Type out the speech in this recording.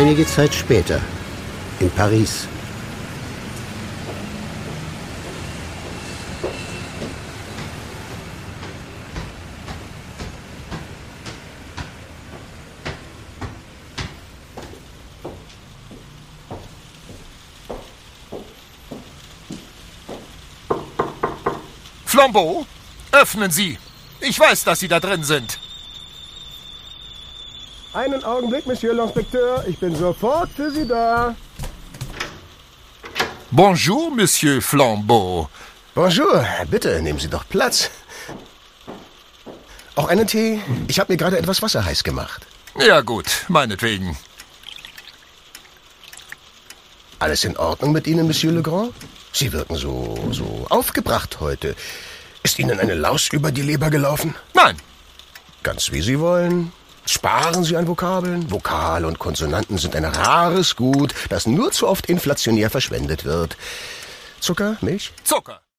Einige Zeit später, in Paris. Flambeau, öffnen Sie! Ich weiß, dass Sie da drin sind. Einen Augenblick, Monsieur l'Inspecteur. Ich bin sofort für Sie da. Bonjour, Monsieur Flambeau. Bonjour. Bitte, nehmen Sie doch Platz. Auch einen Tee? Ich habe mir gerade etwas Wasser heiß gemacht. Ja gut, meinetwegen. Alles in Ordnung mit Ihnen, Monsieur Legrand? Sie wirken so aufgebracht heute. Ist Ihnen eine Laus über die Leber gelaufen? Nein. Ganz wie Sie wollen. Sparen Sie an Vokabeln. Vokale und Konsonanten sind ein rares Gut, das nur zu oft inflationär verschwendet wird. Zucker, Milch? Zucker.